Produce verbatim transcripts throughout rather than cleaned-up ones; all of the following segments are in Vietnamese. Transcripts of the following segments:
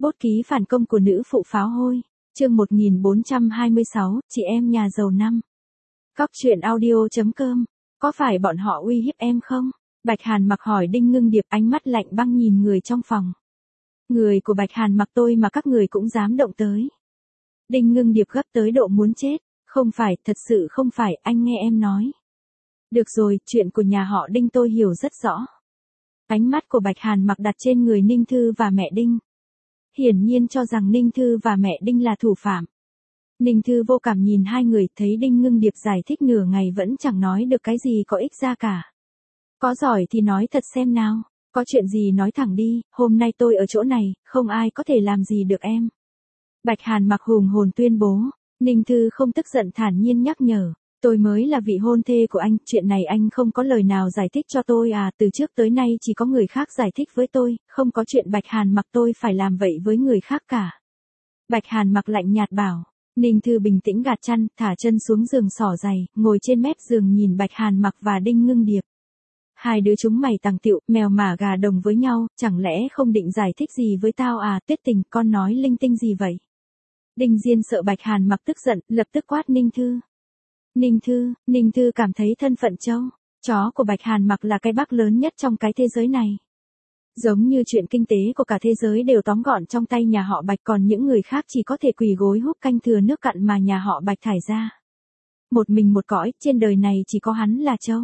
Bút ký phản công của nữ phụ pháo hôi. Chương một nghìn bốn trăm hai mươi sáu, chị em nhà giàu năm. Cóc truyện audio chấm com. Có phải bọn họ uy hiếp em không? Bạch Hàn Mặc hỏi Đinh Ngưng Điệp, ánh mắt lạnh băng nhìn người trong phòng. Người của Bạch Hàn Mặc tôi mà các người cũng dám động tới. Đinh Ngưng Điệp gấp tới độ muốn chết. Không phải, thật sự không phải, anh nghe em nói. Được rồi, chuyện của nhà họ Đinh tôi hiểu rất rõ. Ánh mắt của Bạch Hàn Mặc đặt trên người Ninh Thư và mẹ Đinh. Hiển nhiên cho rằng Ninh Thư và mẹ Đinh là thủ phạm. Ninh Thư vô cảm nhìn hai người, thấy Đinh Ngưng Điệp giải thích nửa ngày vẫn chẳng nói được cái gì có ích ra cả. Có giỏi thì nói thật xem nào, có chuyện gì nói thẳng đi, hôm nay tôi ở chỗ này, không ai có thể làm gì được em. Bạch Hàn Mặc hùng hồn tuyên bố. Ninh Thư không tức giận, thản nhiên nhắc nhở. Tôi mới là vị hôn thê của anh, chuyện này anh không có lời nào giải thích cho tôi à, từ trước tới nay chỉ có người khác giải thích với tôi, không có chuyện Bạch Hàn Mặc tôi phải làm vậy với người khác cả. Bạch Hàn Mặc lạnh nhạt bảo. Ninh Thư bình tĩnh gạt chăn, thả chân xuống giường xỏ giày, ngồi trên mép giường nhìn Bạch Hàn Mặc và Đinh Ngưng Điệp. Hai đứa chúng mày tàng tiệu, mèo mả gà đồng với nhau, chẳng lẽ không định giải thích gì với tao à, Tuyết Tình, con nói linh tinh gì vậy? Đinh Diên sợ Bạch Hàn Mặc tức giận, lập tức quát Ninh Thư. Ninh Thư, Ninh Thư cảm thấy thân phận trâu, chó của Bạch Hàn Mặc là cái bác lớn nhất trong cái thế giới này. Giống như chuyện kinh tế của cả thế giới đều tóm gọn trong tay nhà họ Bạch, còn những người khác chỉ có thể quỳ gối húp canh thừa nước cặn mà nhà họ Bạch thải ra. Một mình một cõi, trên đời này chỉ có hắn là trâu.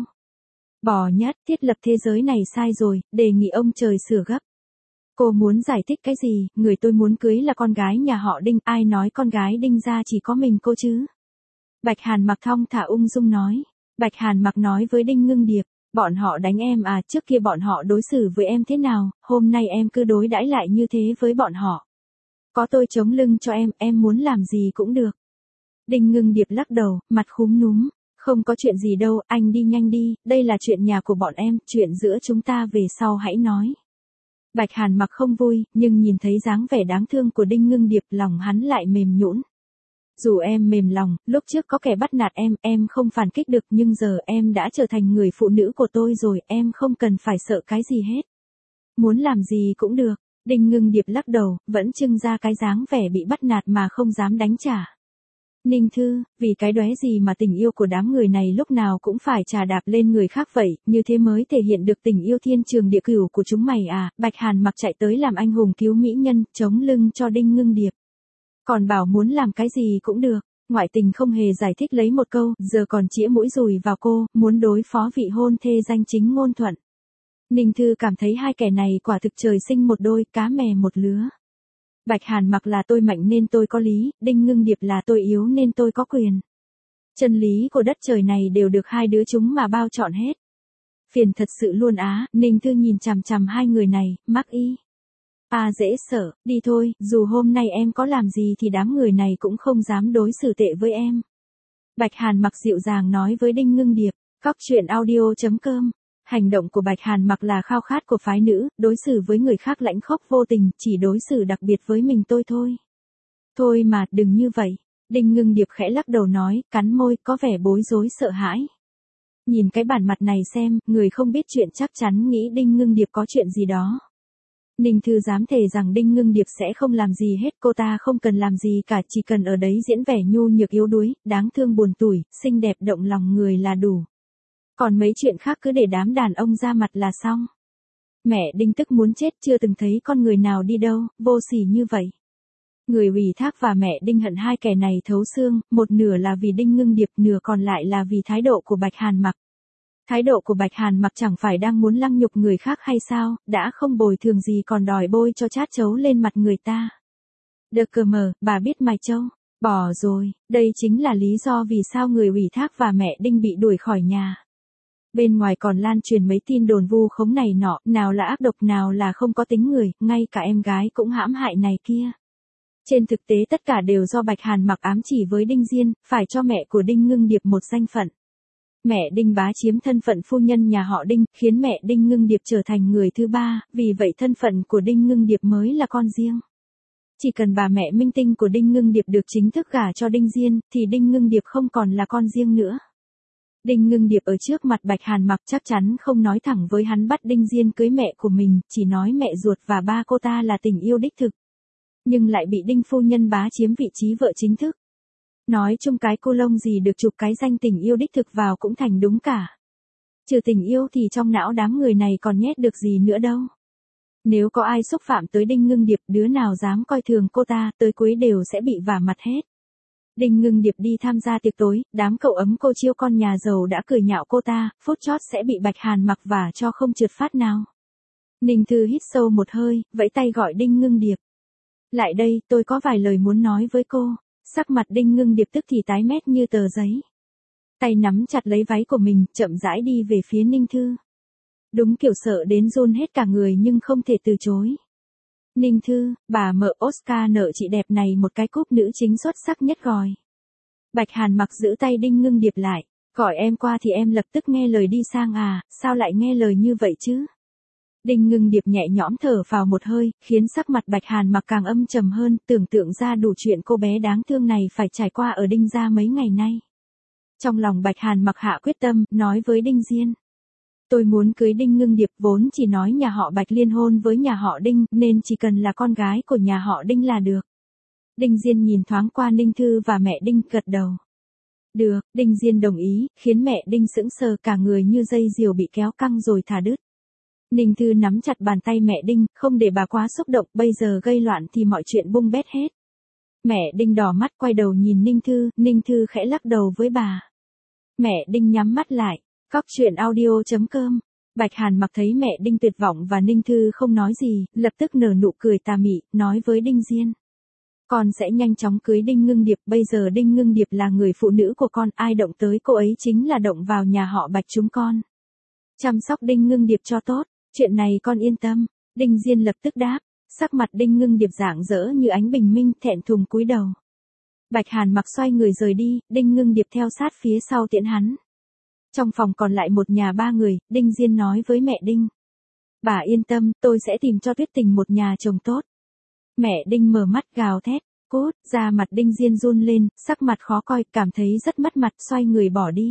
Bò nhất, thiết lập thế giới này sai rồi, đề nghị ông trời sửa gấp. Cô muốn giải thích cái gì, người tôi muốn cưới là con gái nhà họ Đinh, ai nói con gái Đinh ra chỉ có mình cô chứ? Bạch Hàn Mặc thong thả ung dung nói. Bạch Hàn Mặc nói với Đinh Ngưng Điệp, bọn họ đánh em à, trước kia bọn họ đối xử với em thế nào, hôm nay em cứ đối đãi lại như thế với bọn họ. Có tôi chống lưng cho em, em muốn làm gì cũng được. Đinh Ngưng Điệp lắc đầu, mặt khúm núm, không có chuyện gì đâu, anh đi nhanh đi, đây là chuyện nhà của bọn em, chuyện giữa chúng ta về sau hãy nói. Bạch Hàn Mặc không vui, nhưng nhìn thấy dáng vẻ đáng thương của Đinh Ngưng Điệp, lòng hắn lại mềm nhũn. Dù em mềm lòng, lúc trước có kẻ bắt nạt em, em không phản kích được, nhưng giờ em đã trở thành người phụ nữ của tôi rồi, em không cần phải sợ cái gì hết. Muốn làm gì cũng được. Đinh Ngưng Điệp lắc đầu, vẫn trưng ra cái dáng vẻ bị bắt nạt mà không dám đánh trả. Ninh Thư, vì cái đóe gì mà tình yêu của đám người này lúc nào cũng phải trà đạp lên người khác vậy, như thế mới thể hiện được tình yêu thiên trường địa cửu của chúng mày à? Bạch Hàn Mặc chạy tới làm anh hùng cứu mỹ nhân, chống lưng cho Đinh Ngưng Điệp. Còn bảo muốn làm cái gì cũng được, ngoại tình không hề giải thích lấy một câu, giờ còn chĩa mũi dùi vào cô, muốn đối phó vị hôn thê danh chính ngôn thuận. Ninh Thư cảm thấy hai kẻ này quả thực trời sinh một đôi, cá mè một lứa. Bạch Hàn Mặc là tôi mạnh nên tôi có lý, Đinh Ngưng Điệp là tôi yếu nên tôi có quyền. Chân lý của đất trời này đều được hai đứa chúng mà bao trọn hết. Phiền thật sự luôn á, Ninh Thư nhìn chằm chằm hai người này, mắc y. À dễ sợ, đi thôi, dù hôm nay em có làm gì thì đám người này cũng không dám đối xử tệ với em. Bạch Hàn Mặc dịu dàng nói với Đinh Ngưng Điệp. Cóc truyện audio chấm com. Hành động của Bạch Hàn Mặc là khao khát của phái nữ, đối xử với người khác lãnh khốc vô tình, chỉ đối xử đặc biệt với mình tôi thôi. Thôi mà, đừng như vậy. Đinh Ngưng Điệp khẽ lắc đầu nói, cắn môi, có vẻ bối rối sợ hãi. Nhìn cái bản mặt này xem, người không biết chuyện chắc chắn nghĩ Đinh Ngưng Điệp có chuyện gì đó. Ninh Thư dám thề rằng Đinh Ngưng Điệp sẽ không làm gì hết, cô ta không cần làm gì cả, chỉ cần ở đấy diễn vẻ nhu nhược yếu đuối, đáng thương buồn tủi, xinh đẹp động lòng người là đủ. Còn mấy chuyện khác cứ để đám đàn ông ra mặt là xong. Mẹ Đinh tức muốn chết, chưa từng thấy con người nào đi đâu, vô sỉ như vậy. Người ủy thác và mẹ Đinh hận hai kẻ này thấu xương, một nửa là vì Đinh Ngưng Điệp, nửa còn lại là vì thái độ của Bạch Hàn Mặc. Thái độ của Bạch Hàn Mặc chẳng phải đang muốn lăng nhục người khác hay sao, đã không bồi thường gì còn đòi bôi cho chát chấu lên mặt người ta. Được cờ mờ, bà biết mày trâu, bỏ rồi, đây chính là lý do vì sao người ủy thác và mẹ Đinh bị đuổi khỏi nhà. Bên ngoài còn lan truyền mấy tin đồn vu khống này nọ, nào là ác độc nào là không có tính người, ngay cả em gái cũng hãm hại này kia. Trên thực tế tất cả đều do Bạch Hàn Mặc ám chỉ với Đinh Diên, phải cho mẹ của Đinh Ngưng Điệp một danh phận. Mẹ Đinh bá chiếm thân phận phu nhân nhà họ Đinh, khiến mẹ Đinh Ngưng Điệp trở thành người thứ ba, vì vậy thân phận của Đinh Ngưng Điệp mới là con riêng. Chỉ cần bà mẹ minh tinh của Đinh Ngưng Điệp được chính thức gả cho Đinh Diên, thì Đinh Ngưng Điệp không còn là con riêng nữa. Đinh Ngưng Điệp ở trước mặt Bạch Hàn Mặc chắc chắn không nói thẳng với hắn bắt Đinh Diên cưới mẹ của mình, chỉ nói mẹ ruột và ba cô ta là tình yêu đích thực. Nhưng lại bị Đinh phu nhân bá chiếm vị trí vợ chính thức. Nói chung cái cô lông gì được chụp cái danh tình yêu đích thực vào cũng thành đúng cả. Trừ tình yêu thì trong não đám người này còn nhét được gì nữa đâu. Nếu có ai xúc phạm tới Đinh Ngưng Điệp, đứa nào dám coi thường cô ta, tới cuối đều sẽ bị vả mặt hết. Đinh Ngưng Điệp đi tham gia tiệc tối, đám cậu ấm cô chiêu con nhà giàu đã cười nhạo cô ta, phút chót sẽ bị Bạch Hàn mặc vả cho không trượt phát nào. Ninh Thư hít sâu một hơi, vẫy tay gọi Đinh Ngưng Điệp. Lại đây, tôi có vài lời muốn nói với cô. Sắc mặt Đinh Ngưng Điệp tức thì tái mét như tờ giấy. Tay nắm chặt lấy váy của mình, chậm rãi đi về phía Ninh Thư. Đúng kiểu sợ đến run hết cả người nhưng không thể từ chối. Ninh Thư, bà mợ Oscar nợ chị đẹp này một cái cúp nữ chính xuất sắc nhất rồi. Bạch Hàn mặc giữ tay Đinh Ngưng Điệp lại. Gọi em qua thì em lập tức nghe lời đi sang à, sao lại nghe lời như vậy chứ? Đinh Ngưng Điệp nhẹ nhõm thở vào một hơi, khiến sắc mặt Bạch Hàn mặc càng âm trầm hơn, tưởng tượng ra đủ chuyện cô bé đáng thương này phải trải qua ở Đinh gia mấy ngày nay. Trong lòng Bạch Hàn mặc hạ quyết tâm, nói với Đinh Diên. Tôi muốn cưới Đinh Ngưng Điệp, vốn chỉ nói nhà họ Bạch liên hôn với nhà họ Đinh, nên chỉ cần là con gái của nhà họ Đinh là được. Đinh Diên nhìn thoáng qua Ninh Thư và mẹ Đinh, gật đầu. Được, Đinh Diên đồng ý, khiến mẹ Đinh sững sờ cả người như dây diều bị kéo căng rồi thả đứt. Ninh Thư nắm chặt bàn tay mẹ Đinh, không để bà quá xúc động, bây giờ gây loạn thì mọi chuyện bung bét hết. Mẹ Đinh đỏ mắt quay đầu nhìn Ninh Thư, Ninh Thư khẽ lắc đầu với bà. Mẹ Đinh nhắm mắt lại. Cóc truyện audio chấm com. Bạch Hàn mặc thấy mẹ Đinh tuyệt vọng và Ninh Thư không nói gì, lập tức nở nụ cười tà mị, nói với Đinh Diên. Con sẽ nhanh chóng cưới Đinh Ngưng Điệp, bây giờ Đinh Ngưng Điệp là người phụ nữ của con, ai động tới cô ấy chính là động vào nhà họ Bạch chúng con. Chăm sóc Đinh Ngưng Điệp cho tốt, chuyện này con yên tâm. Đinh Diên lập tức đáp, sắc mặt Đinh Ngưng Điệp rạng rỡ như ánh bình minh, thẹn thùng cúi đầu. Bạch Hàn mặc xoay người rời đi, Đinh Ngưng Điệp theo sát phía sau tiễn hắn. Trong phòng còn lại một nhà ba người, Đinh Diên nói với mẹ Đinh. Bà yên tâm, tôi sẽ tìm cho Tuyết Tình một nhà chồng tốt. Mẹ Đinh mở mắt gào thét, cút, da mặt Đinh Diên run lên, sắc mặt khó coi, cảm thấy rất mất mặt, xoay người bỏ đi.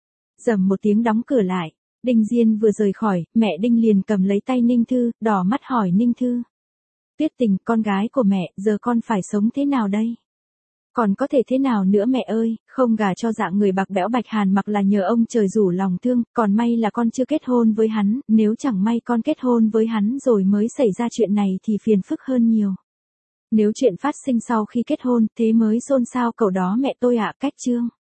Rầm một tiếng đóng cửa lại, Đinh Diên vừa rời khỏi, mẹ Đinh liền cầm lấy tay Ninh Thư, đỏ mắt hỏi Ninh Thư. Tuyết Tình, con gái của mẹ, giờ con phải sống thế nào đây? Còn có thể thế nào nữa mẹ ơi, không gả cho dạng người bạc bẽo Bạch Hàn mặc là nhờ ông trời rủ lòng thương, còn may là con chưa kết hôn với hắn, nếu chẳng may con kết hôn với hắn rồi mới xảy ra chuyện này thì phiền phức hơn nhiều. Nếu chuyện phát sinh sau khi kết hôn, thế mới xôn xao cậu đó mẹ tôi ạ, cách chương.